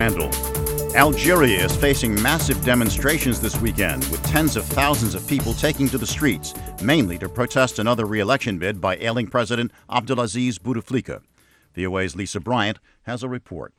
Randall. Algeria is facing massive demonstrations this weekend, with tens of thousands of people taking to the streets, mainly to protest another re-election bid by ailing President Abdelaziz Bouteflika. VOA's Lisa Bryant has a report.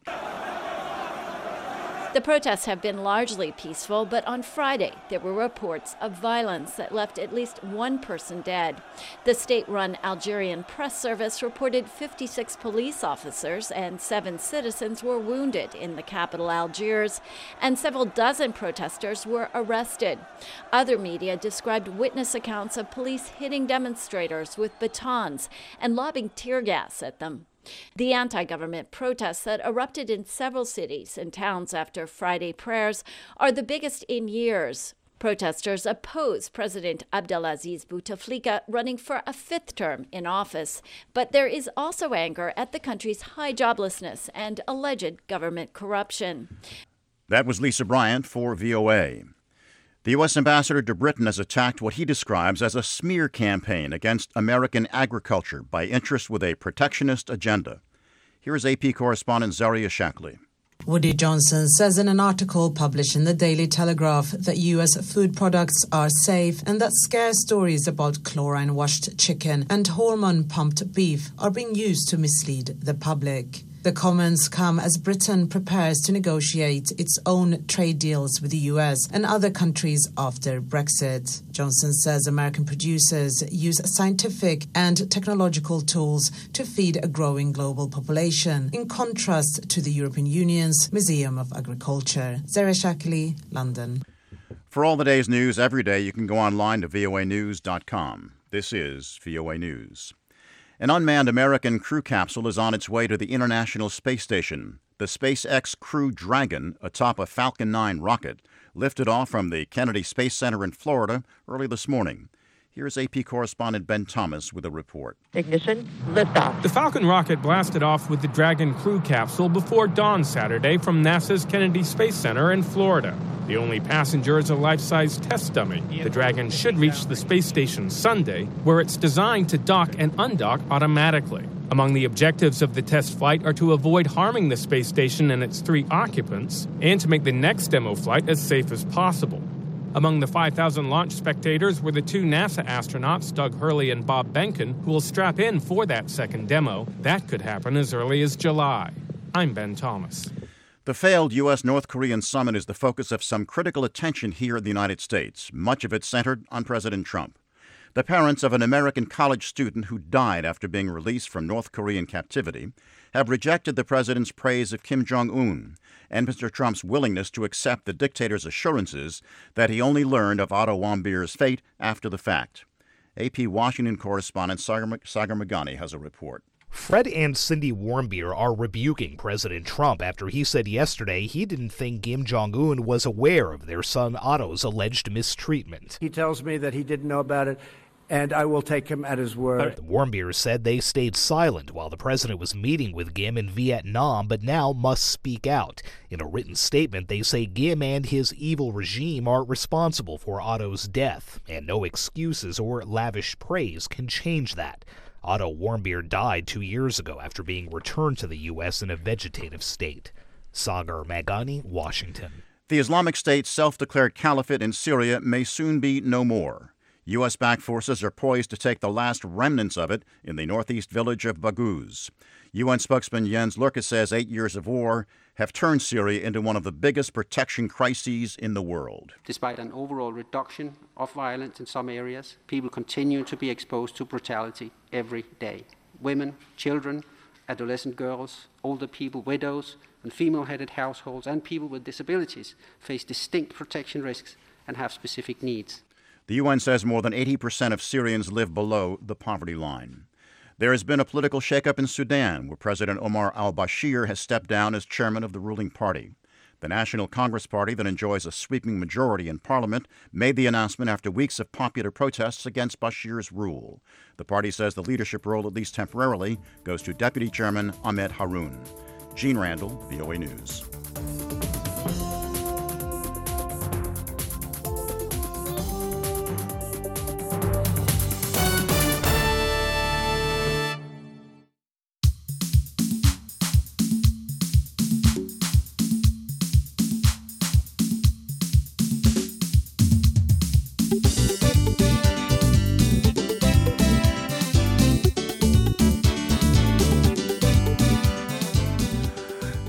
The protests have been largely peaceful, but on Friday there were reports of violence that left at least one person dead. The state-run Algerian press service reported 56 police officers and 7 citizens were wounded in the capital Algiers, and several dozen protesters were arrested. Other media described witness accounts of police hitting demonstrators with batons and lobbing tear gas at them. The anti-government protests that erupted in several cities and towns after Friday prayers are the biggest in years. Protesters oppose President Abdelaziz Bouteflika running for a 5th term in office. But there is also anger at the country's high joblessness and alleged government corruption. That was Lisa Bryant for VOA. The U.S. ambassador to Britain has attacked what he describes as a smear campaign against American agriculture by interests with a protectionist agenda. Here is AP correspondent Zaria Shackley. Woody Johnson says in an article published in the Daily Telegraph that U.S. food products are safe and that scare stories about chlorine-washed chicken and hormone-pumped beef are being used to mislead the public. The comments come as Britain prepares to negotiate its own trade deals with the U.S. and other countries after Brexit. Johnson says American producers use scientific and technological tools to feed a growing global population, in contrast to the European Union's Museum of Agriculture. Zaria Shackley, London. For all the day's news every day, you can go online to voanews.com. This is VOA News. An unmanned American crew capsule is on its way to the International Space Station. The SpaceX Crew Dragon, atop a Falcon 9 rocket, lifted off from the Kennedy Space Center in Florida early this morning. Here's AP correspondent Ben Thomas with a report. Ignition, liftoff. The Falcon rocket blasted off with the Dragon crew capsule before dawn Saturday from NASA's Kennedy Space Center in Florida. The only passenger is a life-size test dummy. The Dragon should reach the space station Sunday, where it's designed to dock and undock automatically. Among the objectives of the test flight are to avoid harming the space station and its 3 occupants, and to make the next demo flight as safe as possible. Among the 5,000 launch spectators were the 2 NASA astronauts, Doug Hurley and Bob Behnken, who will strap in for that second demo. That could happen as early as July. I'm Ben Thomas. The failed U.S.-North Korean summit is the focus of some critical attention here in the United States, much of it centered on President Trump. The parents of an American college student who died after being released from North Korean captivity have rejected the president's praise of Kim Jong-un and Mr. Trump's willingness to accept the dictator's assurances that he only learned of Otto Warmbier's fate after the fact. AP Washington correspondent Sagar Meghani has a report. Fred and Cindy Warmbier are rebuking President Trump after he said yesterday he didn't think Kim Jong-un was aware of their son Otto's alleged mistreatment. He tells me that he didn't know about it, and I will take him at his word. The Warmbier said they stayed silent while the president was meeting with Kim in Vietnam, but now must speak out. In a written statement, they say Kim and his evil regime are responsible for Otto's death, and no excuses or lavish praise can change that. Otto Warmbier died 2 years ago after being returned to the U.S. in a vegetative state. Sagar Meghani, Washington. The Islamic State's self-declared caliphate in Syria may soon be no more. U.S.-backed forces are poised to take the last remnants of it in the northeast village of Baghouz. UN spokesman Jens Lurke says 8 years of war have turned Syria into one of the biggest protection crises in the world. Despite an overall reduction of violence in some areas, people continue to be exposed to brutality every day. Women, children, adolescent girls, older people, widows, and female-headed households, and people with disabilities face distinct protection risks and have specific needs. The UN says more than 80% of Syrians live below the poverty line. There has been a political shakeup in Sudan, where President Omar al-Bashir has stepped down as chairman of the ruling party. The National Congress Party, that enjoys a sweeping majority in parliament, made the announcement after weeks of popular protests against Bashir's rule. The party says the leadership role, at least temporarily, goes to Deputy Chairman Ahmed Haroun. Gene Randall, VOA News.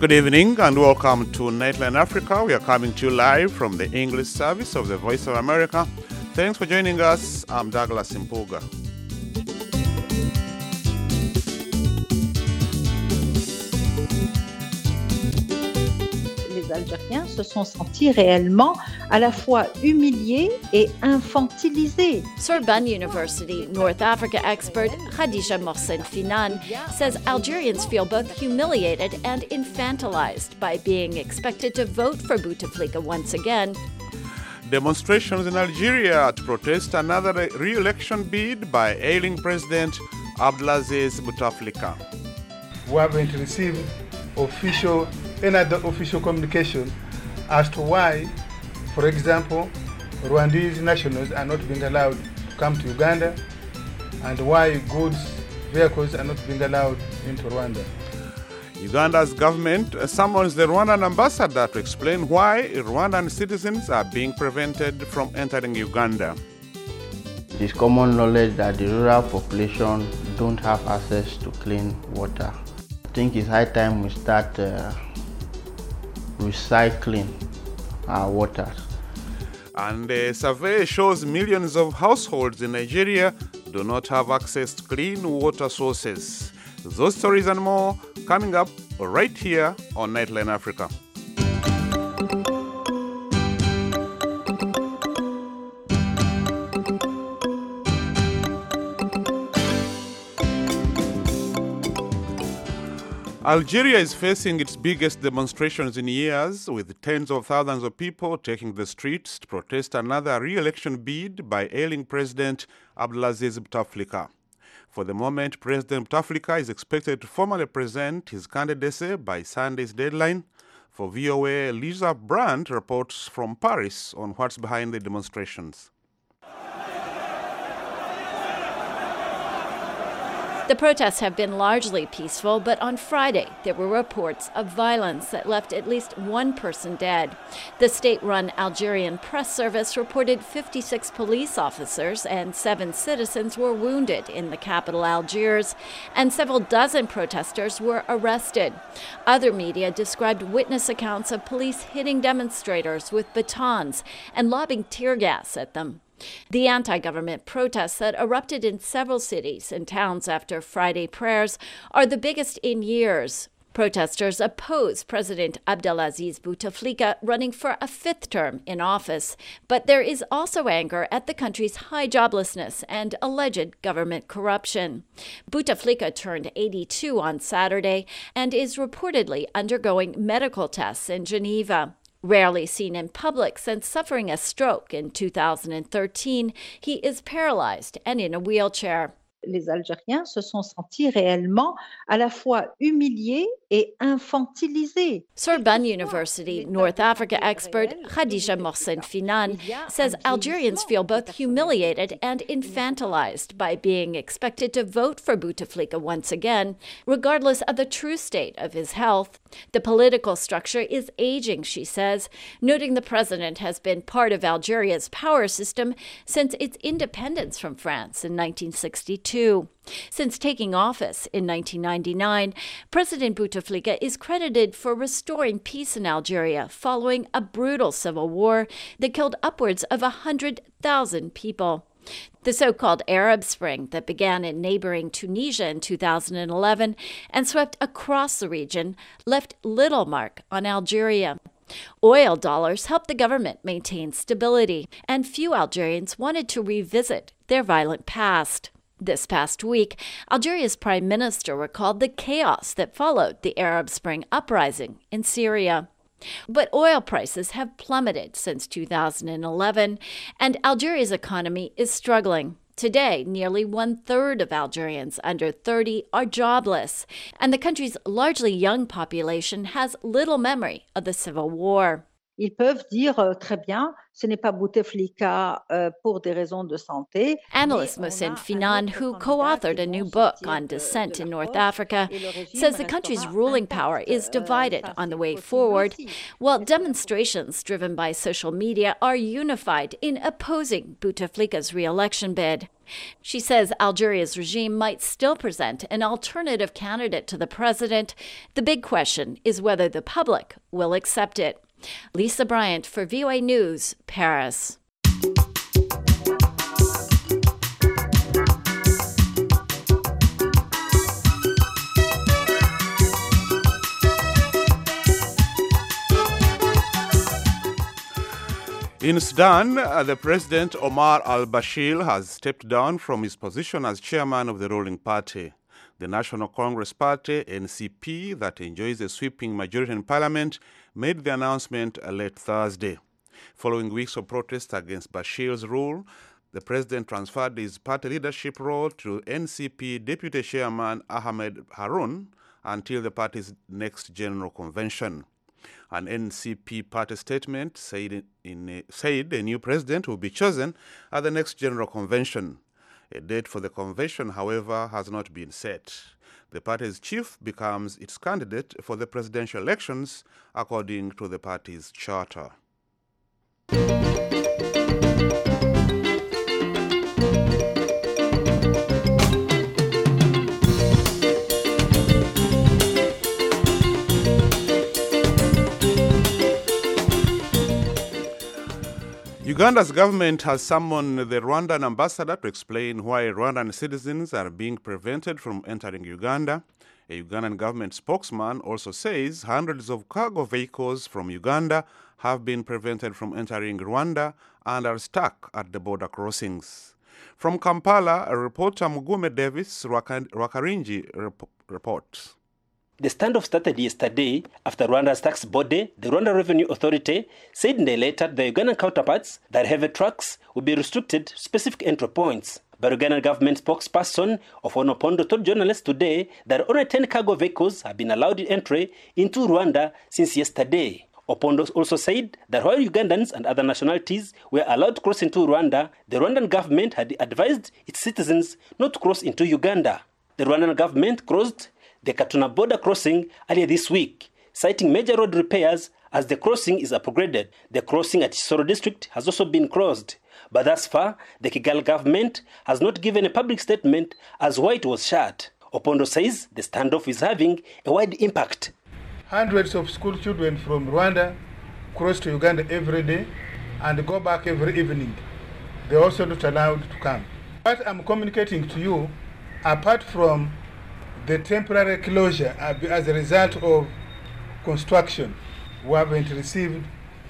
Good evening and welcome to Nightline Africa. We are coming to you live from the English service of the Voice of America. Thanks for joining us. I'm Douglas Impuga. Les Algériens se sont sentis réellement à la fois humiliés et infantilisés. Sorbonne University North Africa expert Khadija Mohsen Finan says Algerians feel both humiliated and infantilized by being expected to vote for Bouteflika once again. Demonstrations in Algeria to protest another re-election bid by ailing President Abdelaziz Bouteflika. We are going to receive another official communication as to why, for example, Rwandese nationals are not being allowed to come to Uganda and why vehicles are not being allowed into Rwanda. Uganda's government summons the Rwandan ambassador to explain why Rwandan citizens are being prevented from entering Uganda. It is common knowledge that the rural population don't have access to clean water. I think it's high time we start recycling our water. And a survey shows millions of households in Nigeria do not have access to clean water sources. Those stories and more coming up right here on Nightline Africa. Algeria is facing its biggest demonstrations in years, with tens of thousands of people taking the streets to protest another re-election bid by ailing President Abdelaziz Bouteflika. For the moment, President Bouteflika is expected to formally present his candidacy by Sunday's deadline. For VOA, Lisa Brandt reports from Paris on what's behind the demonstrations. The protests have been largely peaceful, but on Friday there were reports of violence that left at least one person dead. The state-run Algerian press service reported 56 police officers and 7 citizens were wounded in the capital Algiers, and several dozen protesters were arrested. Other media described witness accounts of police hitting demonstrators with batons and lobbing tear gas at them. The anti-government protests that erupted in several cities and towns after Friday prayers are the biggest in years. Protesters oppose President Abdelaziz Bouteflika running for a 5th term in office. But there is also anger at the country's high joblessness and alleged government corruption. Bouteflika turned 82 on Saturday and is reportedly undergoing medical tests in Geneva. Rarely seen in public since suffering a stroke in 2013, he is paralyzed and in a wheelchair. Les Algériens se sont sentis réellement à la fois humiliés et infantilisés. Sorbonne University North Africa expert Khadija Mohsen Finan says Algerians feel both humiliated and infantilized by being expected to vote for Bouteflika once again, regardless of the true state of his health. The political structure is aging, she says, noting the president has been part of Algeria's power system since its independence from France in 1962. Since taking office in 1999, President Bouteflika is credited for restoring peace in Algeria following a brutal civil war that killed upwards of 100,000 people. The so-called Arab Spring that began in neighboring Tunisia in 2011 and swept across the region left little mark on Algeria. Oil dollars helped the government maintain stability, and few Algerians wanted to revisit their violent past. This past week, Algeria's prime minister recalled the chaos that followed the Arab Spring uprising in Syria. But oil prices have plummeted since 2011, and Algeria's economy is struggling. Today, nearly 1/3 of Algerians under 30 are jobless, and the country's largely young population has little memory of the civil war. Ils peuvent dire très bien, ce n'est pas Bouteflika pour des raisons de santé. Analyst Mohsin Finan, who co-authored a new book on dissent in North Africa, says the country's ruling power is divided on the way forward, while demonstrations driven by social media are unified in opposing Bouteflika's re-election bid. She says Algeria's regime might still present an alternative candidate to the president. The big question is whether the public will accept it. Lisa Bryant for VOA News, Paris. In Sudan, the President Omar al-Bashir has stepped down from his position as chairman of the ruling party. The National Congress Party, NCP, that enjoys a sweeping majority in parliament, made the announcement late Thursday. Following weeks of protests against Bashir's rule, the president transferred his party leadership role to NCP Deputy Chairman Ahmed Harun until the party's next general convention. An NCP party statement said a new president will be chosen at the next general convention. A date for the convention, however, has not been set. The party's chief becomes its candidate for the presidential elections, according to the party's charter. Uganda's government has summoned the Rwandan ambassador to explain why Rwandan citizens are being prevented from entering Uganda. A Ugandan government spokesman also says hundreds of cargo vehicles from Uganda have been prevented from entering Rwanda and are stuck at the border crossings. From Kampala, a reporter Mugume Davis Rwakaringi reports. The standoff started yesterday after Rwanda's tax body, the Rwanda Revenue Authority, said in a letter that the Ugandan counterparts that heavy trucks will be restricted to specific entry points. But Ugandan government spokesperson Ofono Opondo told journalists today that only 10 cargo vehicles have been allowed entry into Rwanda since yesterday. Opondo also said that while Ugandans and other nationalities were allowed to cross into Rwanda, the Rwandan government had advised its citizens not to cross into Uganda. The Rwandan government closed the Katuna border crossing earlier this week, citing major road repairs as the crossing is upgraded. The crossing at Kisoro district has also been closed. But thus far, the Kigali government has not given a public statement as why it was shut. Opondo says the standoff is having a wide impact. Hundreds of school children from Rwanda cross to Uganda every day and go back every evening. They are also not allowed to come. What I'm communicating to you, apart from the temporary closure as a result of construction, we haven't received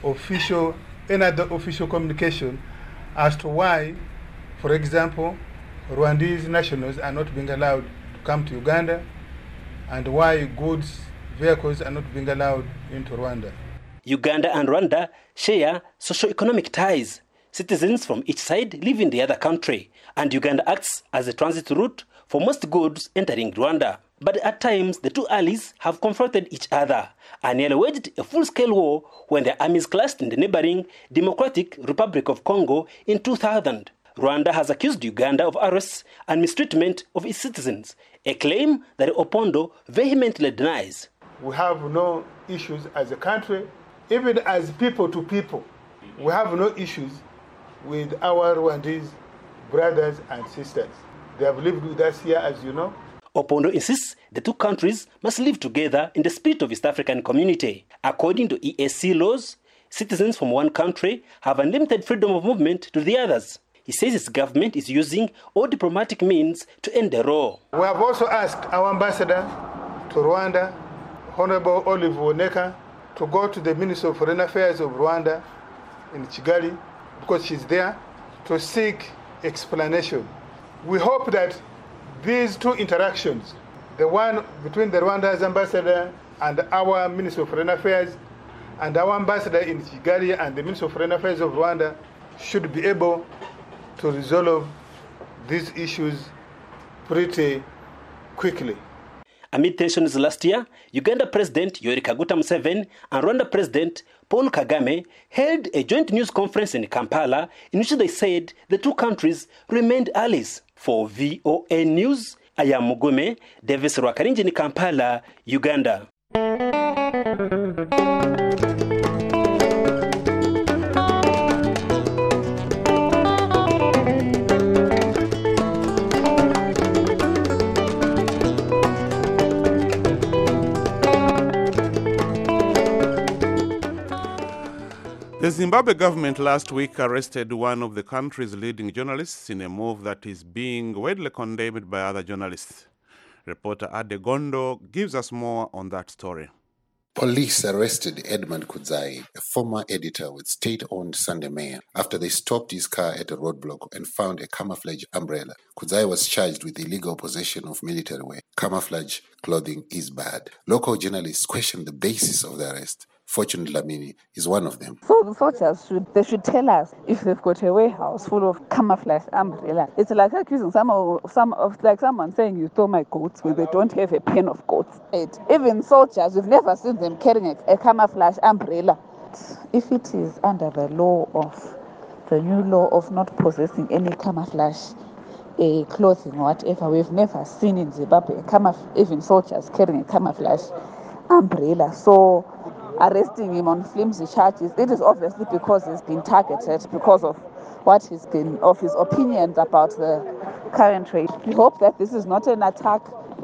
any other official communication as to why, for example, Rwandese nationals are not being allowed to come to Uganda and why goods, vehicles are not being allowed into Rwanda. Uganda and Rwanda share socio-economic ties. Citizens from each side live in the other country, and Uganda acts as a transit route for most goods entering Rwanda. But at times, the two allies have confronted each other and nearly waged a full-scale war when their armies clashed in the neighboring Democratic Republic of Congo in 2000. Rwanda has accused Uganda of arrests and mistreatment of its citizens, a claim that Opondo vehemently denies. We have no issues as a country, even as people to people. We have no issues with our Rwandese brothers and sisters. They have lived with us here, as you know. Opondo insists the two countries must live together in the spirit of East African community. According to EAC laws, citizens from one country have unlimited freedom of movement to the others. He says his government is using all diplomatic means to end the war. We have also asked our ambassador to Rwanda, Honorable Olive Woneka, to go to the Minister of Foreign Affairs of Rwanda in Kigali, because she's there, to seek explanation. We hope that these two interactions, the one between the Rwanda's ambassador and our Minister of Foreign Affairs, and our ambassador in Kigali and the Minister of Foreign Affairs of Rwanda, should be able to resolve these issues pretty quickly. Amid tensions last year, Uganda President Yoweri Kaguta Museveni and Rwanda President Paul Kagame held a joint news conference in Kampala in which they said the two countries remained allies. For VOA News, I am Mugume, Davis Rwakarinji in Kampala, Uganda. The Zimbabwe government last week arrested one of the country's leading journalists in a move that is being widely condemned by other journalists. Reporter Ade Gondo gives us more on that story. Police arrested Edmund Kudzai, a former editor with state-owned Sunday Mail, after they stopped his car at a roadblock and found a camouflage umbrella. Kudzai was charged with illegal possession of military wear. Camouflage clothing is bad. Local journalists questioned the basis of the arrest. Fortune Dlamini is one of them. So the soldiers should tell us if they've got a warehouse full of camouflage umbrella. It's like accusing someone saying you stole my goats when they don't have a pen of goats. Even soldiers, we've never seen them carrying a camouflage umbrella. If it is under the new law of not possessing any camouflage clothing or whatever, we've never seen in Zimbabwe even soldiers carrying a camouflage umbrella. So arresting him on flimsy charges, it is obviously because he's been targeted because of his opinions about the current rate. We hope that this is not an attack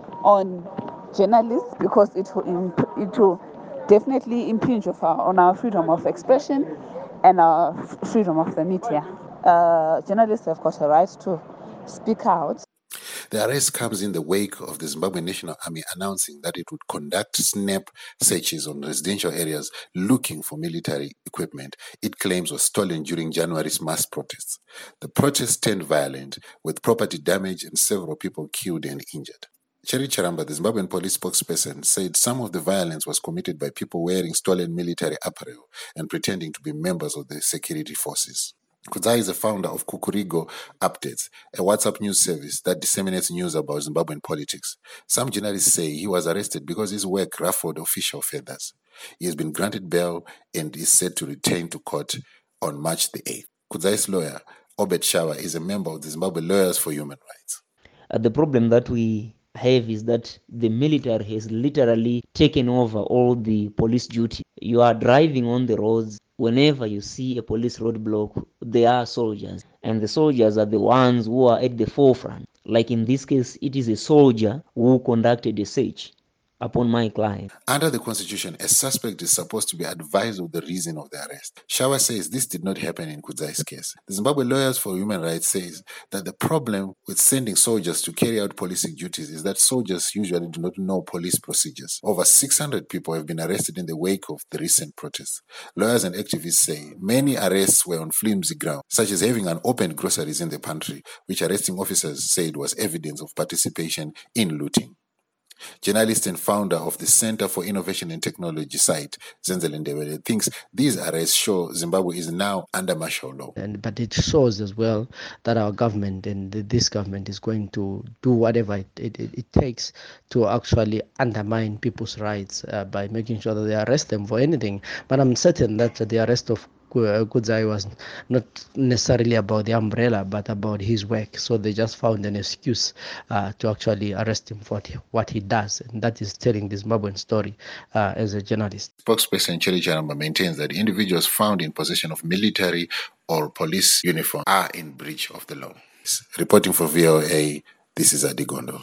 on journalists, because it will definitely impinge on our freedom of expression and our freedom of the media. Journalists have got a right to speak out. The arrest comes in the wake of the Zimbabwe National Army announcing that it would conduct snap searches on residential areas looking for military equipment it claims was stolen during January's mass protests. The protests turned violent, with property damage and several people killed and injured. Cherry Charamba, the Zimbabwean police spokesperson, said some of the violence was committed by people wearing stolen military apparel and pretending to be members of the security forces. Kudzai is the founder of Kukurigo Updates, a WhatsApp news service that disseminates news about Zimbabwean politics. Some journalists say he was arrested because his work ruffled official feathers. He has been granted bail and is set to return to court on March the 8th. Kudzai's lawyer, Obed Shawa, is a member of the Zimbabwe Lawyers for Human Rights. The problem that we have is that the military has literally taken over all the police duty. You are driving on the roads. Whenever you see a police roadblock, there are soldiers, and the soldiers are the ones who are at the forefront. Like in this case, it is a soldier who conducted a search upon my client. Under the Constitution, a suspect is supposed to be advised of the reason of the arrest. Shawa says this did not happen in Kudzai's case. The Zimbabwe Lawyers for Human Rights says that the problem with sending soldiers to carry out policing duties is that soldiers usually do not know police procedures. Over 600 people have been arrested in the wake of the recent protests. Lawyers and activists say many arrests were on flimsy ground, such as having unopened groceries in the pantry, which arresting officers said was evidence of participation in looting. Journalist and founder of the Center for Innovation and Technology site, Zenzele Ndebele, thinks these arrests show Zimbabwe is now under martial law. But it shows as well that our government and this government is going to do whatever it takes to actually undermine people's rights by making sure that they arrest them for anything. But I'm certain that the arrest of Kudzai was not necessarily about the umbrella, but about his work. So they just found an excuse to actually arrest him for what he does, and that is telling the Zimbabwean story as a journalist. Spokesperson Cherry Charamba maintains that individuals found in possession of military or police uniform are in breach of the law. Reporting for VOA, this is Ade Gondo.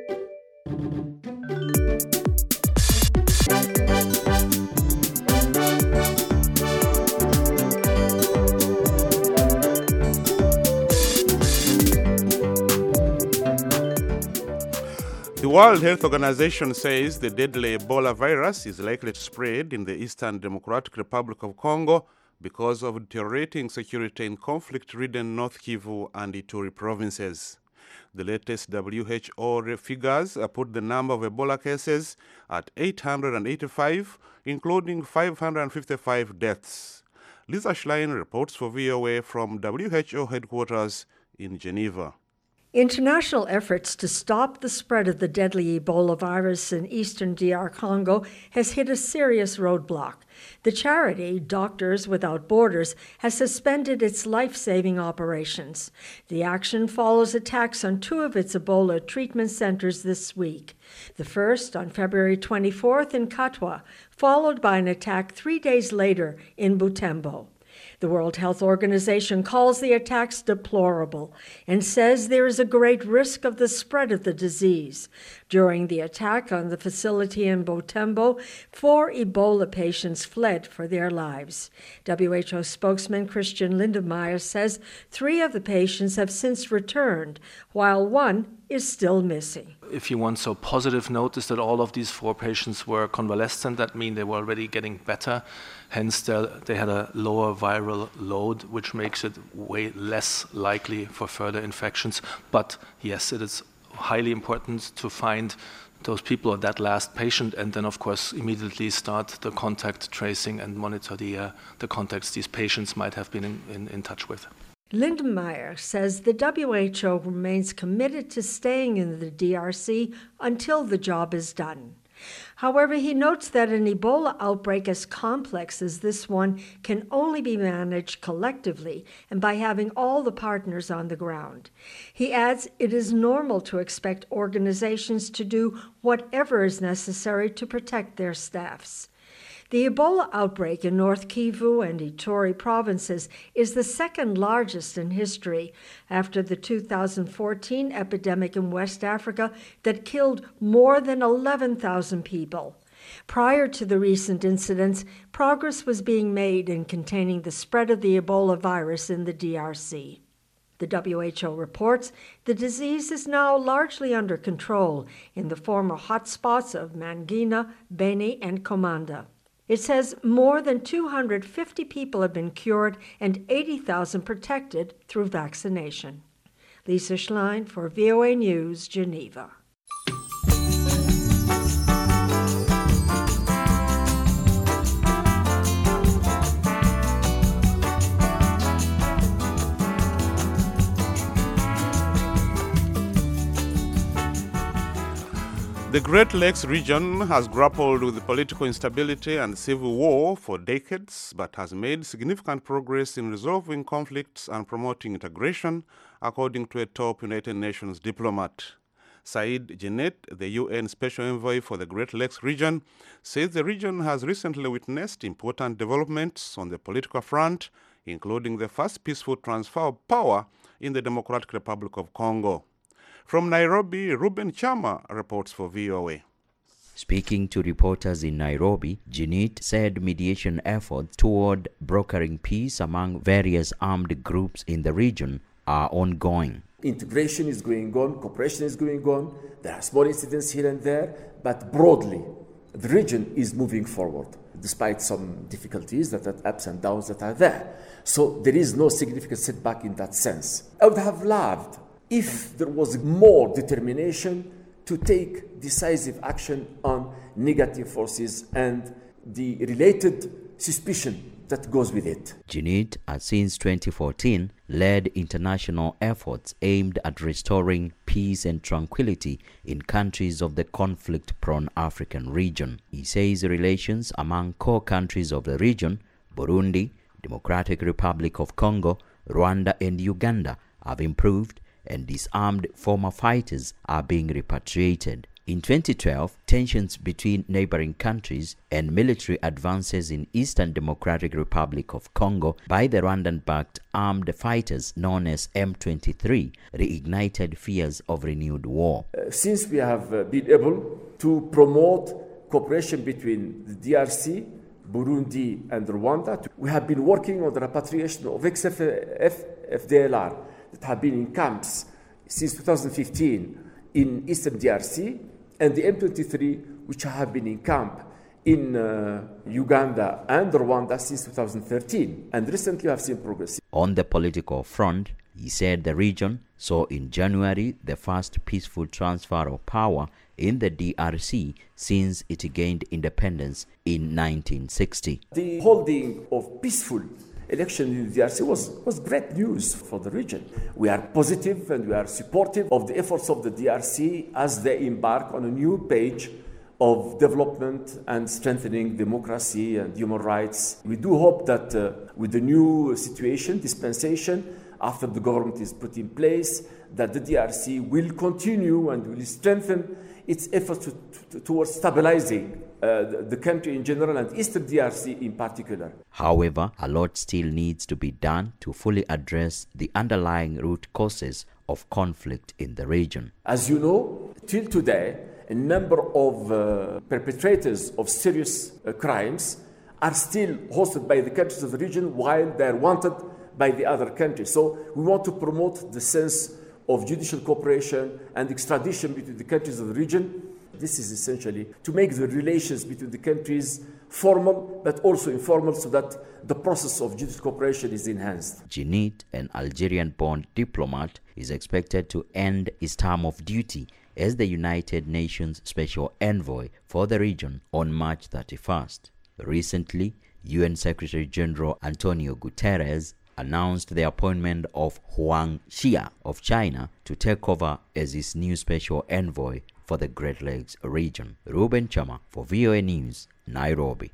The World Health Organization says the deadly Ebola virus is likely to spread in the Eastern Democratic Republic of Congo because of deteriorating security in conflict-ridden North Kivu and Ituri provinces. The latest WHO figures put the number of Ebola cases at 885, including 555 deaths. Lisa Schlein reports for VOA from WHO headquarters in Geneva. International efforts to stop the spread of the deadly Ebola virus in eastern DR Congo has hit a serious roadblock. The charity, Doctors Without Borders, has suspended its life-saving operations. The action follows attacks on 2 of its Ebola treatment centers this week. The first on February 24th in Katwa, followed by an attack 3 days later in Butembo. The World Health Organization calls the attacks deplorable and says there is a great risk of the spread of the disease. During the attack on the facility in Butembo, 4 Ebola patients fled for their lives. WHO spokesman Christian Lindemeyer says 3 of the patients have since returned, while 1 is still missing. If you want so positive note is that all of these 4 patients were convalescent. That means they were already getting better. Hence, they had a lower viral load, which makes it way less likely for further infections. But yes, it is highly important to find those people or that last patient, and then, of course, immediately start the contact tracing and monitor the contacts these patients might have been in touch with. Lindemeyer says the WHO remains committed to staying in the DRC until the job is done. However, he notes that an Ebola outbreak as complex as this one can only be managed collectively and by having all the partners on the ground. He adds it is normal to expect organizations to do whatever is necessary to protect their staffs. The Ebola outbreak in North Kivu and Ituri provinces is the second largest in history after the 2014 epidemic in West Africa that killed more than 11,000 people. Prior to the recent incidents, progress was being made in containing the spread of the Ebola virus in the DRC. The WHO reports the disease is now largely under control in the former hotspots of Mangina, Beni, and Komanda. It says more than 250 people have been cured and 80,000 protected through vaccination. Lisa Schlein for VOA News, Geneva. The Great Lakes region has grappled with political instability and civil war for decades, but has made significant progress in resolving conflicts and promoting integration, according to a top United Nations diplomat. Said Jeanette, the UN Special Envoy for the Great Lakes region, says the region has recently witnessed important developments on the political front, including the first peaceful transfer of power in the Democratic Republic of Congo. From Nairobi, Ruben Chama reports for VOA. Speaking to reporters in Nairobi, Jeanette said mediation efforts toward brokering peace among various armed groups in the region are ongoing. Integration is going on, cooperation is going on, there are small incidents here and there, but broadly, the region is moving forward, despite some difficulties, that are ups and downs that are there. So there is no significant setback in that sense. I would have loved if there was more determination to take decisive action on negative forces and the related suspicion that goes with it. Jeanette has since 2014 led international efforts aimed at restoring peace and tranquility in countries of the conflict-prone African region. He says relations among core countries of the region, Burundi, Democratic Republic of Congo, Rwanda and Uganda, have improved, and disarmed former fighters are being repatriated. In 2012, tensions between neighboring countries and military advances in Eastern Democratic Republic of Congo by the Rwandan-backed armed fighters known as M23 reignited fears of renewed war. Since we have been able to promote cooperation between the DRC, Burundi and Rwanda, we have been working on the repatriation of ex-FDLR that have been in camps since 2015 in Eastern DRC, and the M23, which have been in camp in Uganda and Rwanda since 2013. And recently we have seen progress. On the political front, he said the region saw in January the first peaceful transfer of power in the DRC since it gained independence in 1960. The holding of peaceful election in the DRC was great news for the region. We are positive and we are supportive of the efforts of the DRC as they embark on a new page of development and strengthening democracy and human rights. We do hope that with the new situation, dispensation, after the government is put in place, that the DRC will continue and will strengthen its efforts towards stabilizing the country in general and Eastern DRC in particular. However, a lot still needs to be done to fully address the underlying root causes of conflict in the region. As you know, till today, a number of perpetrators of serious crimes are still hosted by the countries of the region while they are wanted by the other countries. So we want to promote the sense of judicial cooperation and extradition between the countries of the region. This is essentially to make the relations between the countries formal but also informal so that the process of judicial cooperation is enhanced. Djinnit, an Algerian-born diplomat, is expected to end his term of duty as the United Nations Special Envoy for the region on March 31st. Recently, UN Secretary General Antonio Guterres announced the appointment of Huang Xia of China to take over as his new special envoy for the Great Lakes region. Ruben Chama for VOA News, Nairobi.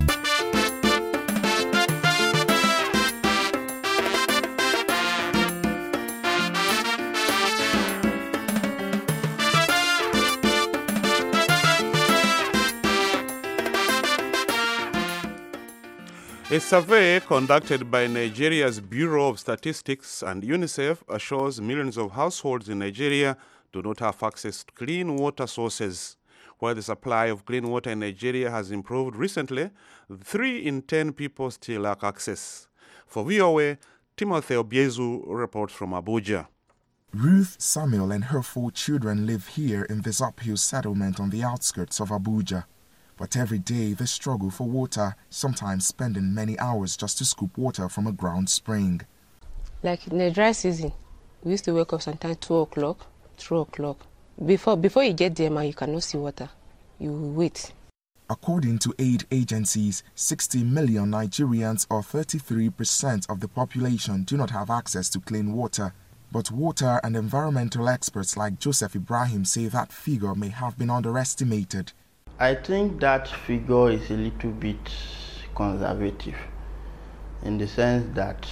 A survey conducted by Nigeria's Bureau of Statistics and UNICEF shows millions of households in Nigeria do not have access to clean water sources. While the supply of clean water in Nigeria has improved recently, 3 in 10 people still lack access. For VOA, Timothy Obiezu reports from Abuja. Ruth Samuel and her 4 children live here in this uphill settlement on the outskirts of Abuja. But every day they struggle for water, sometimes spending many hours just to scoop water from a ground spring. Like in the dry season, we used to wake up sometimes 2 o'clock, 3 o'clock. Before you get there, you cannot see water. You wait. According to aid agencies, 60 million Nigerians, or 33% of the population, do not have access to clean water. But water and environmental experts like Joseph Ibrahim say that figure may have been underestimated. I think that figure is a little bit conservative in the sense that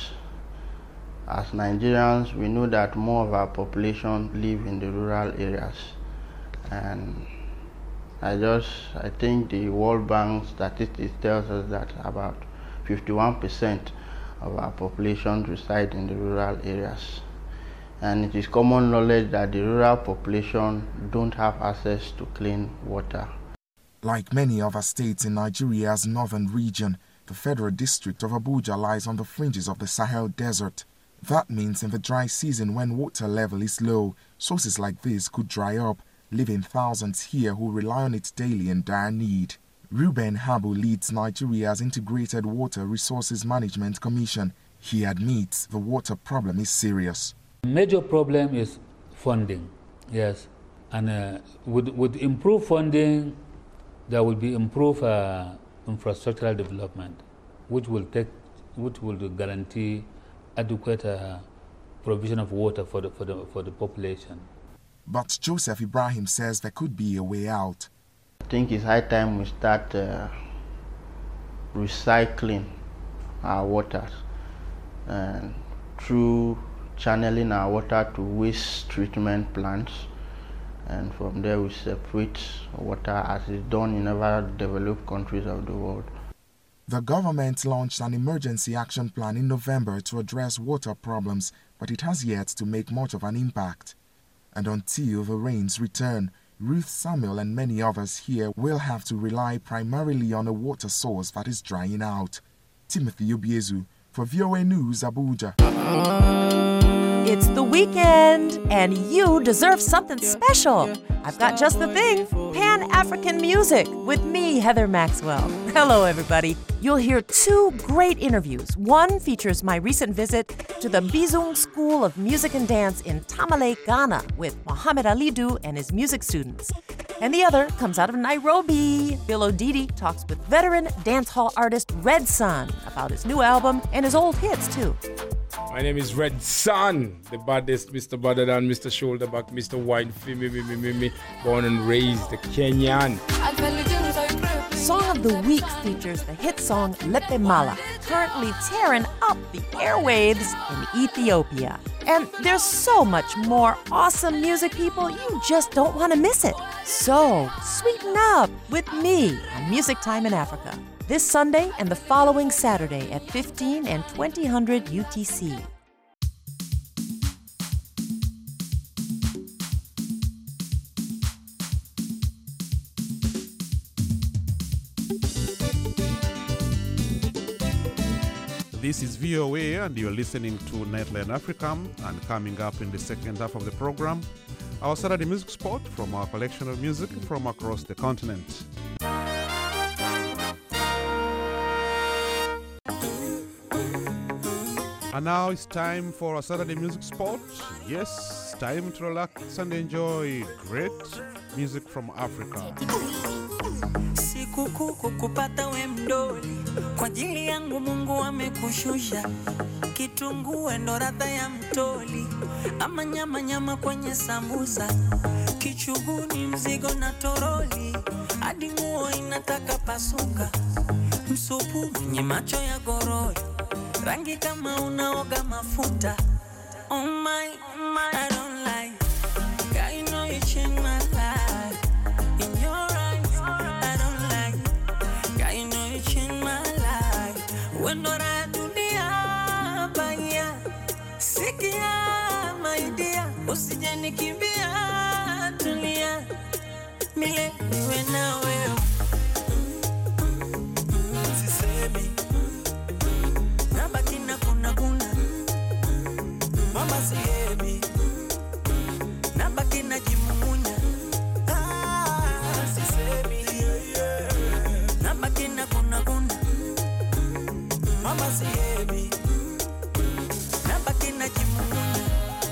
as Nigerians, we know that more of our population live in the rural areas. And I think the World Bank statistics tells us that about 51% of our population reside in the rural areas. And it is common knowledge that the rural population don't have access to clean water. Like many other states in Nigeria's northern region, the Federal District of Abuja lies on the fringes of the Sahel Desert. That means in the dry season when water level is low, sources like this could dry up, leaving thousands here who rely on it daily in dire need. Ruben Habu leads Nigeria's Integrated Water Resources Management Commission. He admits the water problem is serious. The major problem is funding, yes. And with improved funding, there will be improved infrastructural development, which will guarantee adequate provision of water for the population. But Joseph Ibrahim says there could be a way out. I think it's high time we start recycling our waters and through channeling our water to waste treatment plants. And from there we separate water as is done in other developed countries of the world. The government launched an emergency action plan in November to address water problems, but it has yet to make much of an impact. And until the rains return, Ruth Samuel and many others here will have to rely primarily on a water source that is drying out. Timothy Obiezu for VOA News, Abuja. It's the weekend, and you deserve something special. I've got just the thing, Pan-African music with me, Heather Maxwell. Hello, everybody. You'll hear 2 great interviews. One features my recent visit to the Bizung School of Music and Dance in Tamale, Ghana, with Mohamed Alidou and his music students. and the other comes out of Nairobi. Bill Odidi talks with veteran dancehall artist Red Sun about his new album and his old hits, too. My name is Red Sun, the baddest, Mr. Badder than Mr. Shoulderback, Mr. Wine, me, born and raised, the Kenyan. Song of the Week features the hit song Lepe Mala, currently tearing up the airwaves in Ethiopia. And there's so much more awesome music, people, you just don't want to miss it. So, sweeten up with me on Music Time in Africa, this Sunday and the following Saturday at 15 and 2000 UTC. This is VOA and you're listening to Nightline Africa, and coming up in the second half of the program, our Saturday music spot from our collection of music from across the continent. And now it's time for our Saturday music spot. Yes, time to relax and enjoy great music from Africa. Sikukuu kukupata we mdoli, kwa ajili yangu Mungu amekushusha. Kitunguu ndo ladha ya mtoli, ama nyama kwenye sambusa. Kichuguni mzigo na toroli, hadi nguo inataka pasuka. Msupu mwenye macho ya gorori, rangi kama unaoga mafuta. Oh my, I don't like. God, you know you changed my life. In your eyes, I don't like. God, you know you changed my life. When do I do the abaya? Sikia, my dear. Usije nikimbia, tulia. Milele niwe na wewe. Sisemi. Nabaki na kuna. Mama sihemi. Nabaki na jimumunya. Sisemi. Nabaki na kuna. Mama sihemi. Nabaki na jimumunya.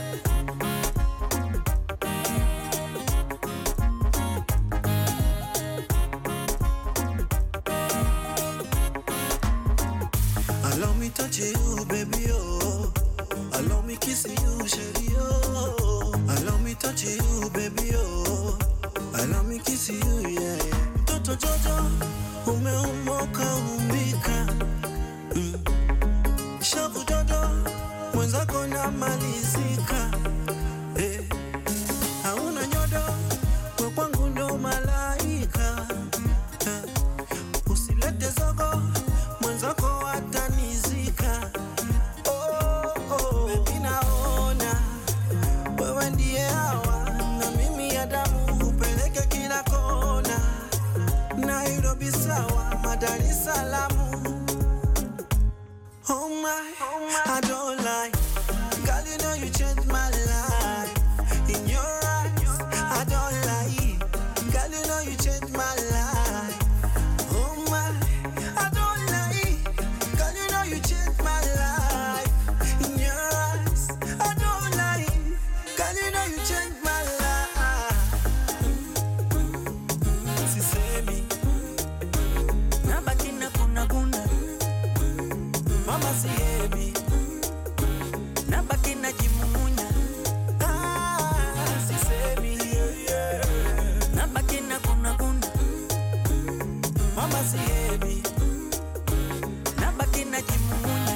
Allow me touch you, baby, oh. Allow me kiss you, shady, oh. Allow me touch you, baby, oh. Allow me kiss you, yeah. Toto Jojo, umeumoka umbika. Shavu Jojo, mwenzako na malizika. Hauna nyodo, kwa kwangu ndo malaika. Usilete zogo, mwenzako atanizika. Baby naona wewe ndiye hawa, na mimi ya damu upeleke kila kona. Nairobi sawa, Dar es Salaam. Oh my, I don't lie. Girl, you know you changed my life. In your eyes, I don't lie. Girl, you know you changed my life. Oh my, I don't lie. Girl, you know you changed my life. In your eyes, I don't lie. Girl, you know you changed my life. Sisemi. Nabaki na kuna. Mama sihemi. Nabaki na jimumunya. Sisemi. Nabaki na kuna. Mama sihemi. Nabaki na jimumunya.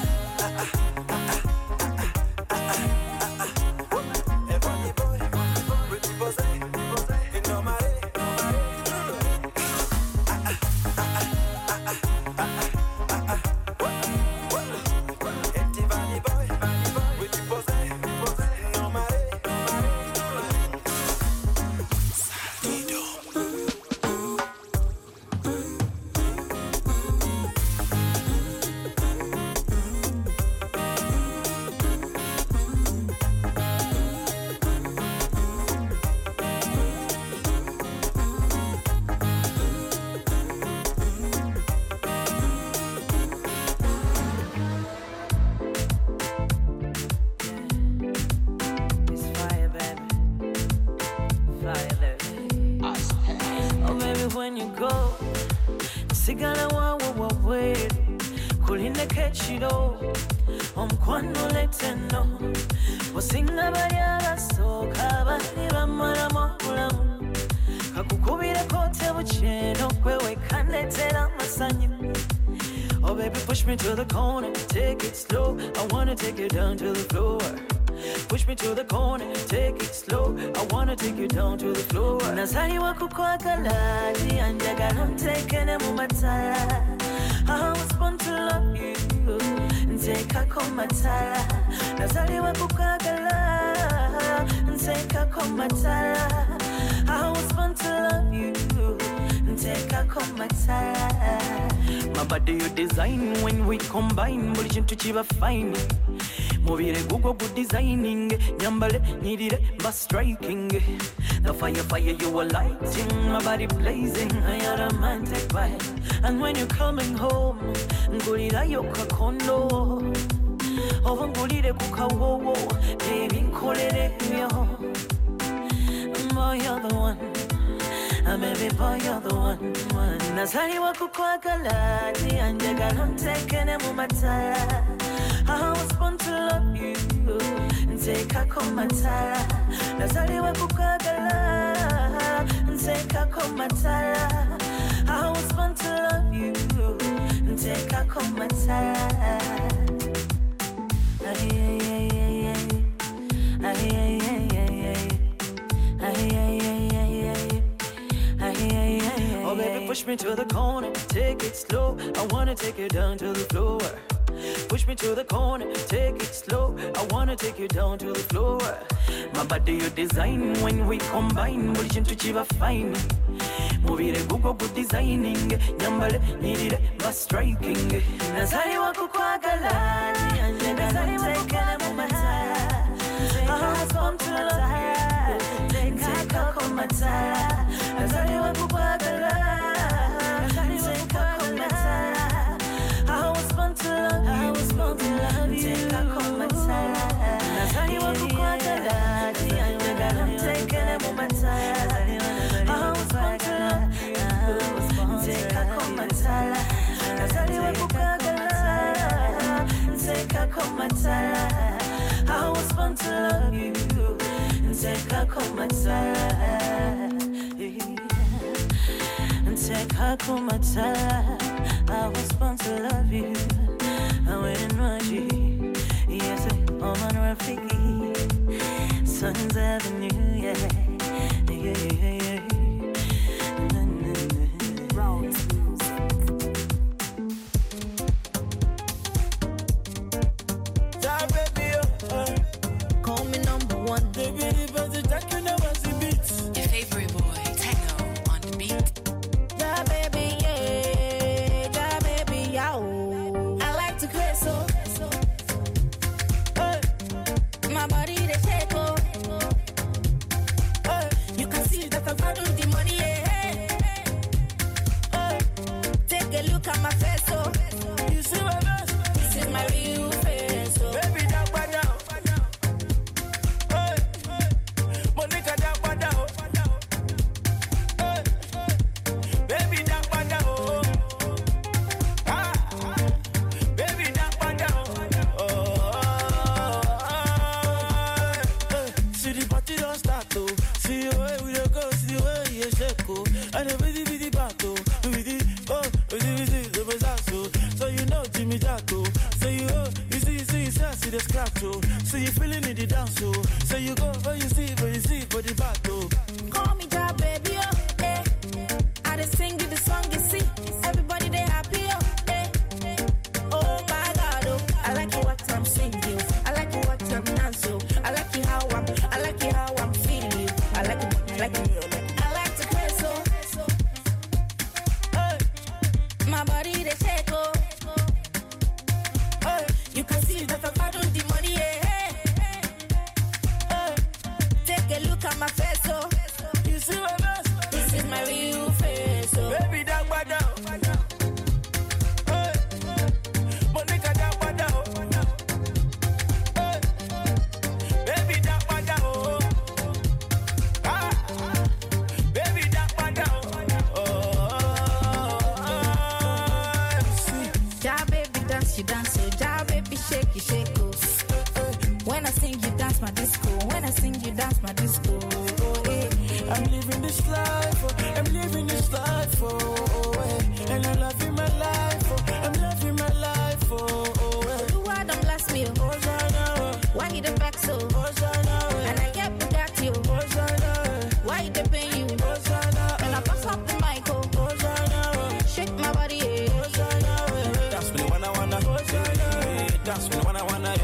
chiro omukwano leteno osinga bali abasooka bali bamalamu obulamu kakukubireko tebukyeno kwewekandetera amasanyu. Oh baby, push me to the corner, take it slow. I wanna take you down to the floor. Push me to the corner, take it slow. I wanna take you down to the floor. Nazaliwa kukwagala, ndianjagala ntekene mu matala. I was born to love you, ntekako matala. Nazaliwa kukwagala, ntekako matala. I was born to love you, ntekako matala. My body you design when we combine, buli chintu chiba fine. Mubire gugo good designing, nyambale nidire ba striking. The fire you are lighting, my body blazing, I am a romantic vibe. And when you're coming home, ngulira yoka kondo. Over ngulire kukawowo, baby nkolere yo. Boy you're the one, baby boy you're the one. Nazaliwa kukwagala, ndianjagala ntekene mu matala. I was born to love you, ntekako matala. Nazaliwa kukwagala, ntekako matala. I was born to love you, ntekako matala. Ay ay ay ay ay, ay ay ay ay ay, ay ay ay ay ay. Oh baby, push me to the corner, take it slow. I wanna take you down to the floor. Push me to the corner, take it slow. I wanna take you down to the floor. My body you design when we combine, buli chintu chiba fine. Mubire gugo good designing, nyambale nidire ba striking. Nazaliwa kukwagala, nazaliwa ntekene mu matala. I was born to love you, ntekako matala. Nazaliwa kukwagala, ntekako matala. I was born to love you, I was born to love you. Ntekako matala. Nazaliwa kukwagala, ndianjagala ntekene mu matala. I was born to love you, ntekako matala. Nazaliwa kukwagala, ntekako matala. I was born to love you, ntekako matala. Ntekako matala. I was born to love you. I went in Raji. Yes, Oman Rafiki. Sons Avenue, yeah. Yeah, yeah, yeah. Call me number one. Your favorite boy, Techno on the beat. Yeah, baby, yeah. Yeah, baby, yeah. I like to play so. My body they shake, oh. You can see that I'm out of the money, yeah. Take a look at my face, oh. You see my face? This is my real face, oh. Baby, down, down. Monica, down, down. Baby, down, down. Baby, down, down. See the party don't start, oh. See the way we go, see the way you shake, oh. And the bitty battle, the bazaar, so you know Jimmy Jacko. So you see the scratch, oh. So you feeling in the dance, oh. So you go, where you see, for the battle. Call me job, baby, oh, eh. I just sing you the song, you see. Everybody they happy, oh, eh. Oh my God, oh. I like it what I'm singing. I like it what I'm dancing. I like it how I'm feeling. I like it. I like to play so. My body they shake, oh. You can see that I'm out of the money, yeah. Take a look at my face, oh. You see my face? This is my real face, oh. Baby, down, down. Monica, down, down. Baby, down, down. Baby, down, down. Yeah, baby, dance, you dance, When I sing, you dance my disco. I'm living this life, I'm living this life, and I'm loving my life, I'm loving my life, You are don't bless me, why you the back so? And I get Bugatti, why you the pay you? And I pass up the mic, shake my body, That's when I wanna, that's when I wanna,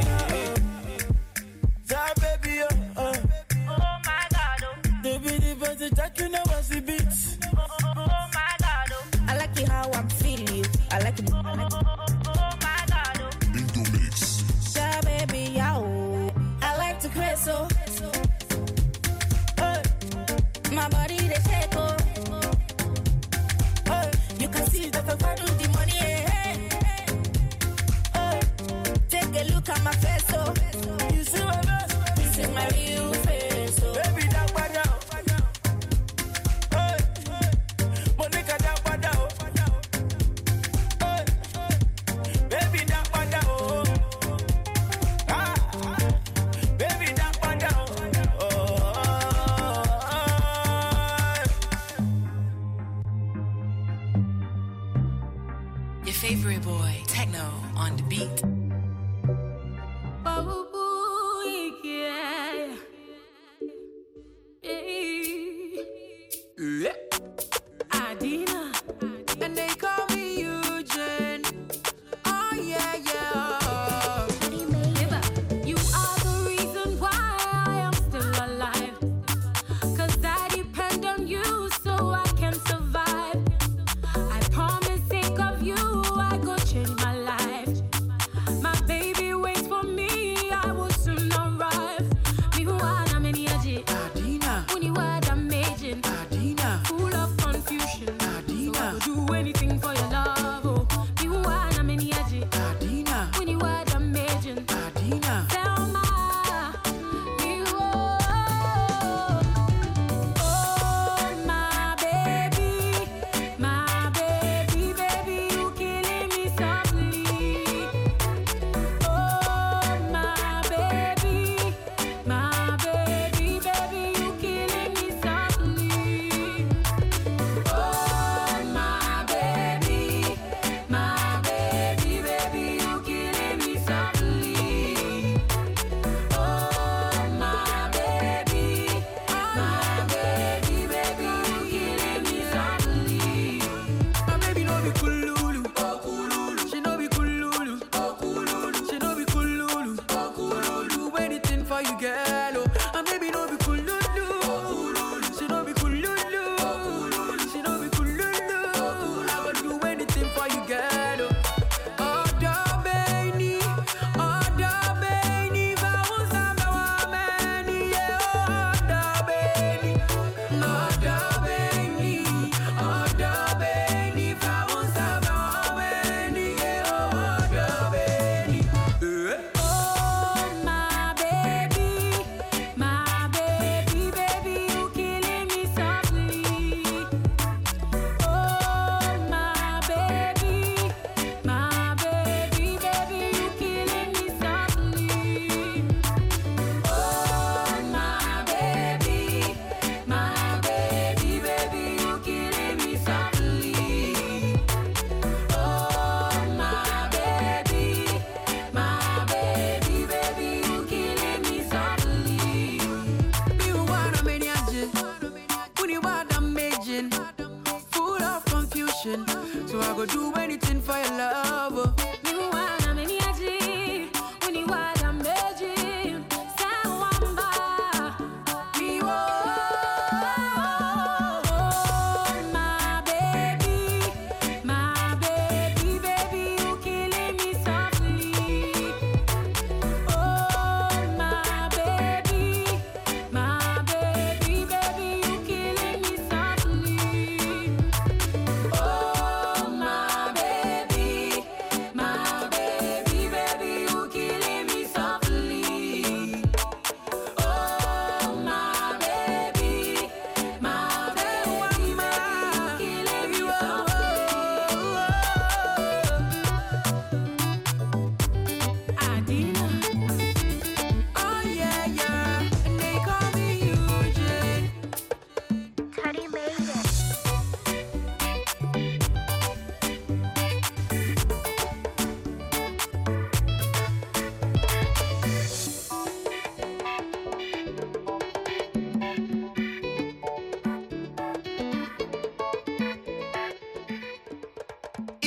that baby, oh my God, baby, the better take you know what's the beat. Oh my God, I like it how I'm feeling. I like it. Oh my God, Into mix. yeah, baby, yeah, I like to crazy so. My body they shake, you can see that I value the money. Take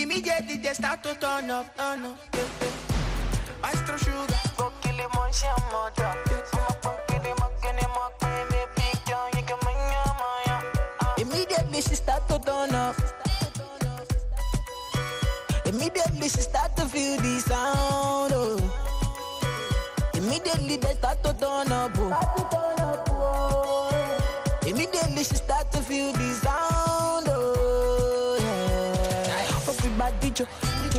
Immediately they start to turn up, Maestro Sugar, go kill him on Shamoda. Immediately she start to turn up. Immediately she start to feel the sound. Oh. Immediately they start to turn up. Oh. Immediately she start to feel the sound. Oh, yeah. Everybody jo,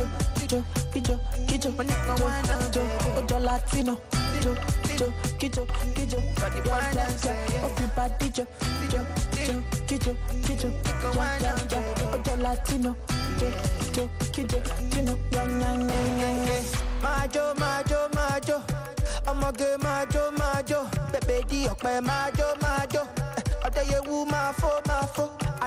Ojo Latino, Kijo. Everybody jo, Ojo Latino, Kijo, Majo, Omoge Majo, Baby Okpe Majo, Odayewu Mafo,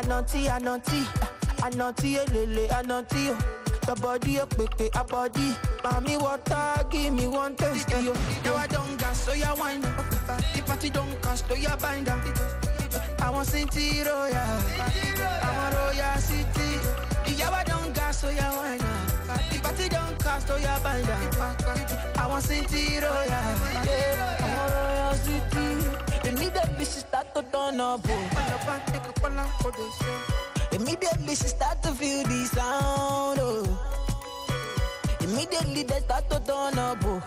Ananti, Elele, Ananti, your body up, a body. Mommy water, give me one taste. Yo, I don't gas, so you wind up. The party don't cast, so you bind up. I want City Royal, I want Royal City. Yo, I don't gas, so you wind up. The party don't cast, so you bind up. I want City Royal, I want Royal City. Immediately she start to turn up. Immediately she start to feel the sound. Oh. Immediately they start to turn up. Oh.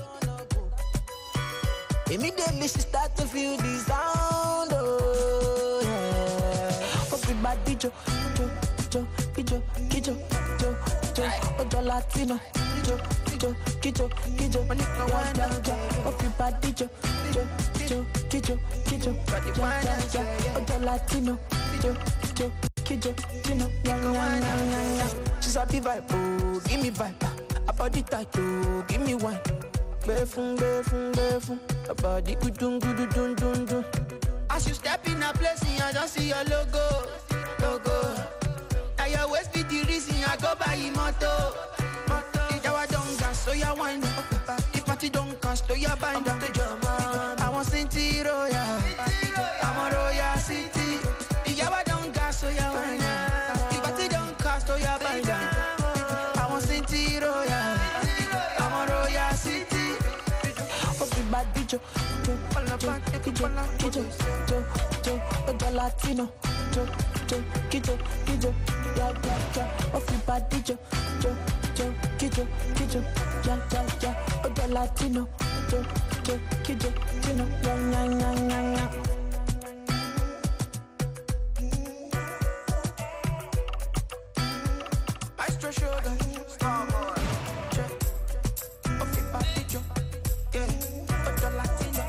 Immediately she start to feel the sound. Oh, yeah. Everybody jo, Ojo Latino, Kijo. Everybody jo, Ojo Latino, Kijo, she's happy vibe, oh, give me vibe. A body tight, oh, give me one. Befun. A body good. As you step in a place, I don't see your logo. Now your waist be the reason I go buy your moto. If I don't gas, so you wind up. If party don't cast, so you bind up. I want City Royal, I want Royal City. If I don't gas, so you wind up. If party don't cast, so you bind up. I want City Royal, I want Royal City. Everybody jo, Ojo Latino, Kijo, yeah. Everybody jo, Kijo, yeah. Ojo Latino, Kijo, yeah. Maestro Sugar, Starboy, everybody jo, yeah. Ojo Latino,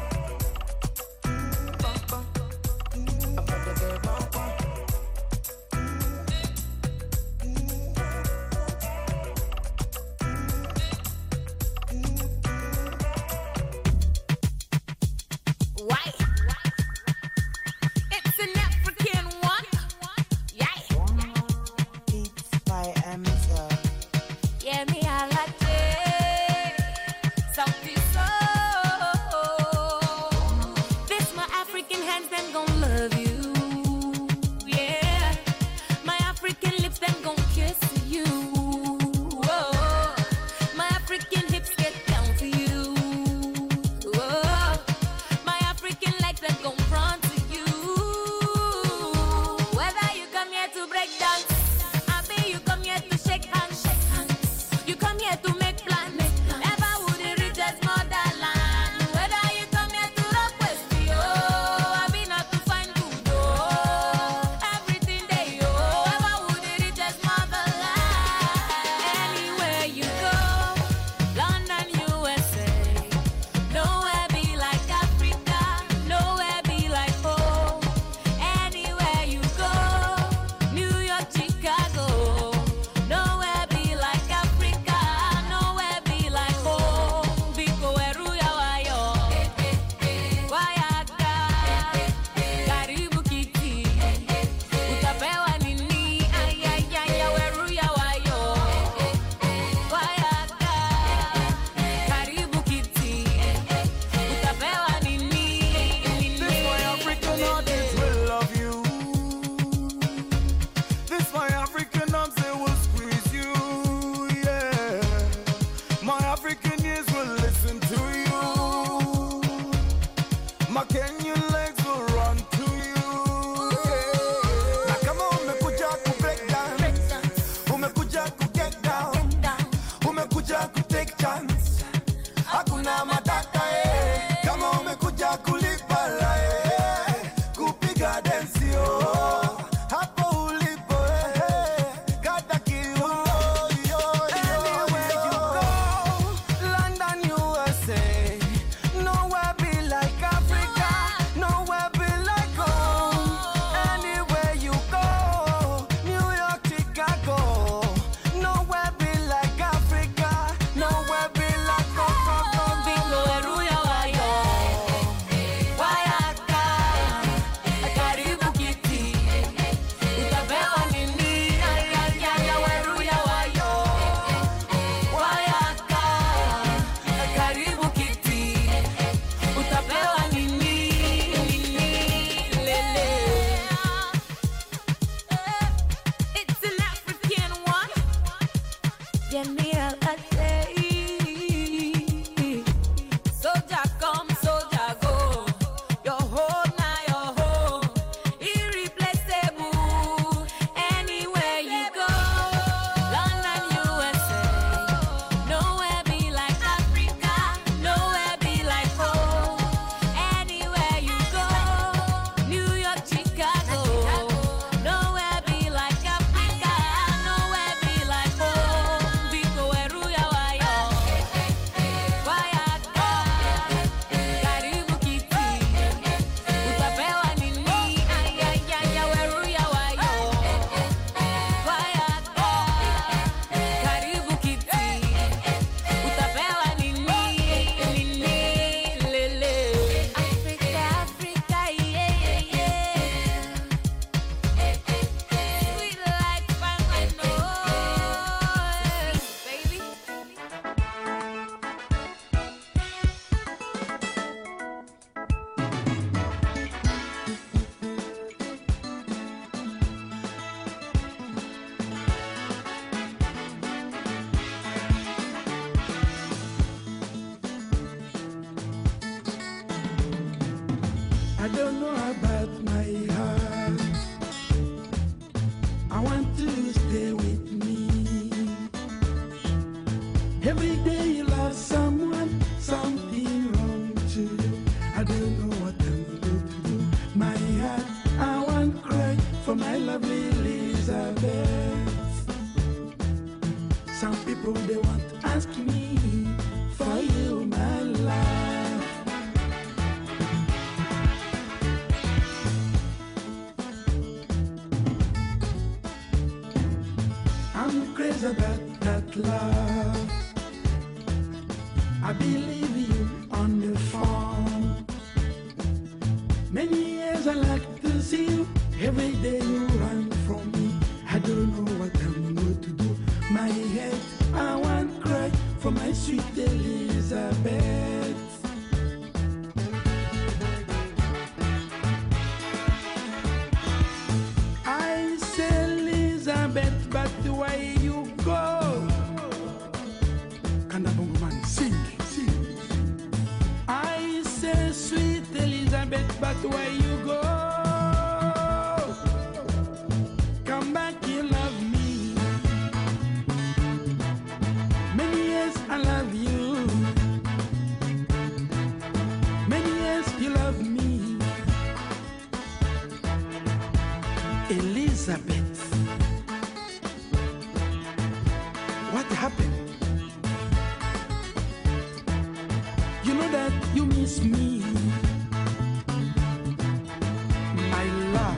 don't know about my heart. I want to stay with me. Every day you love someone, something wrong to you. I don't know what I'm going to do. My heart, I want to cry for my lovely Elizabeth. Some people, they want to ask me for you, my love. I'm crazy about that love. I believe you on the phone. Many years I like to see you. Every day you run from me. I don't know what I'm going to do. My head, I want to cry for my sweet Elizabeth. I say Elizabeth, but why you go? Kanabongo man, sing, sing. I say sweet Elizabeth, but why you go? Come back, you love me. Many years I love you. Many years you love me. Elizabeth, what happened? You know that you miss me, my love.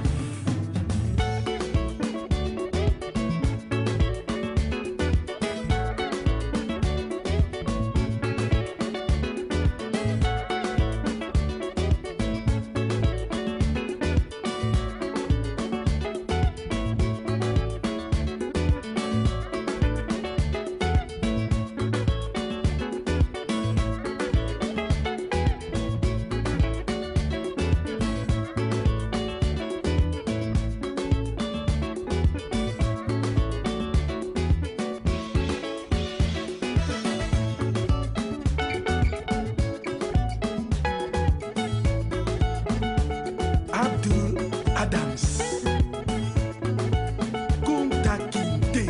Abdul Adams, Kunta Kinte.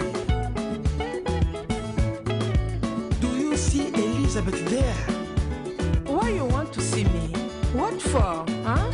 Do you see Elizabeth there? Why you want to see me? What for, huh?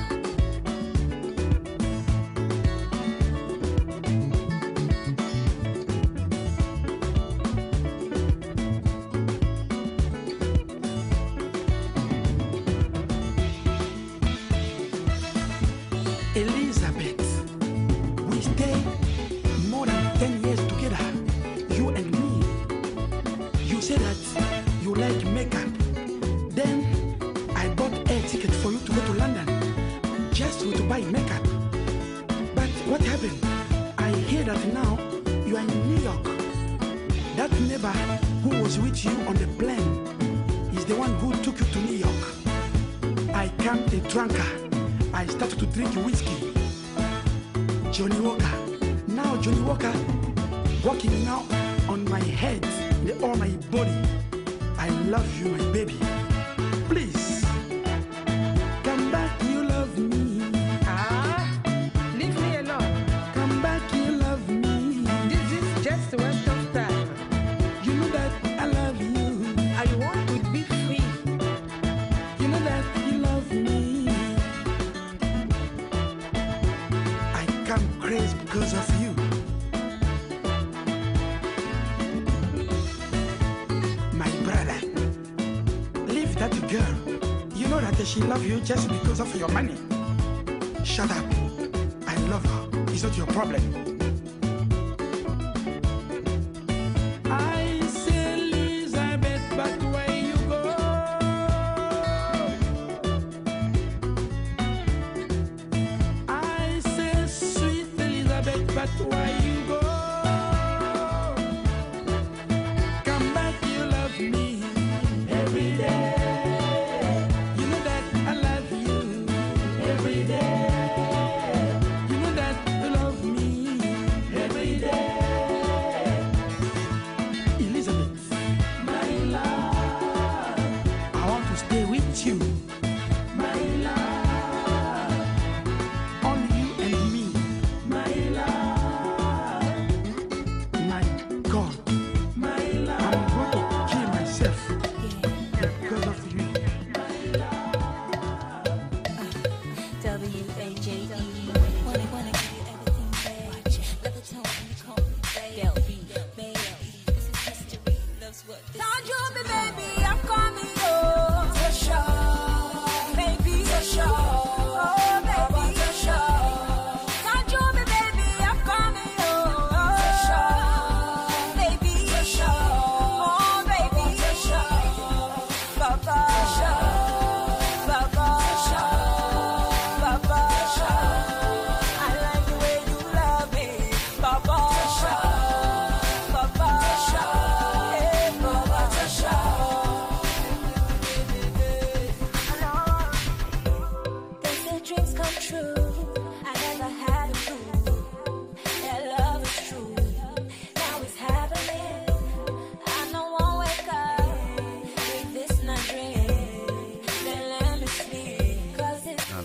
Elizabeth, we stay more than 10 years together, you and me. You say that you like makeup. Then I bought air ticket for you to go to London just to buy makeup. But what happened? I hear that now you are in New York. That neighbor who was with you on the plane is the one who took you to New York. I came a drunkard. I started to drink whiskey. Johnny Walker. Now Johnny Walker walking now on my head, on my body. I love you, my baby. Please, come back, you love me. Leave me alone. Come back, you love me. This is just a waste of time. You know that I love you. I want to be free. You know that you love me. I come crazy because of you. My brother, leave that girl. You know that she love you just because of your money. Shut up. I love her. It's not your problem. I say Elizabeth, but where you go? I say sweet Elizabeth, but why you go? Come back, you love me every day. You know that I love you every day. You know that you love me every day. Elizabeth, my love, I want to stay with you. My love,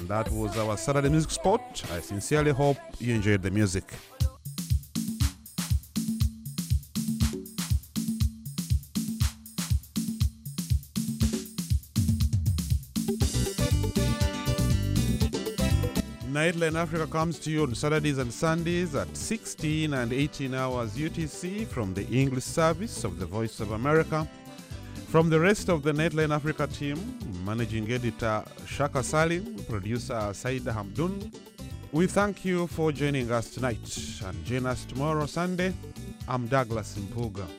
And that was our Saturday Music Spot. I sincerely hope you enjoyed the music. Nightline Africa comes to you on Saturdays and Sundays at 16 and 18 hours UTC from the English service of the Voice of America. From the rest of the Nightline Africa team, managing editor Shaka Salim, producer Saida Hamdun, we thank you for joining us tonight and join us tomorrow Sunday. I'm Douglas Mpuga.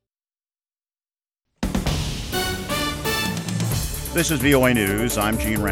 This is VOA News. I'm Gene Rand.